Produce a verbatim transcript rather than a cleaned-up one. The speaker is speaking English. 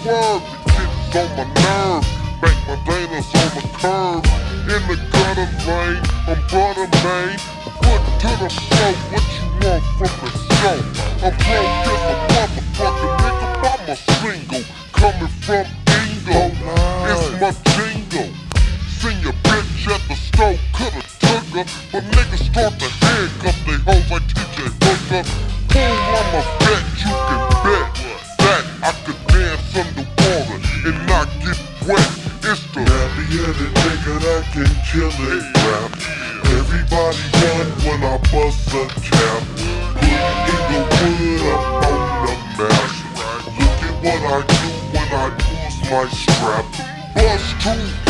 swerve. The kids on my nerve, back my Dana's on the curve. In the gutter lane, I'm brother main. Foot to the floor, what you want from the show? I'm broke as a motherfucking nigga by my single. Coming from Ingo, it's my jingle. Seen your bitch at the store, coulda took her, but niggas start to handcuff they hoes like T J Hooker. Cool, I'm a vet, you can bet that I could dance underwater and not get wet. It's the nappy-headed nigga that can kill it rap. Everybody run when I bust a cap. Put Inglewood up on the map. Look at what I do when I use my strap. Bust two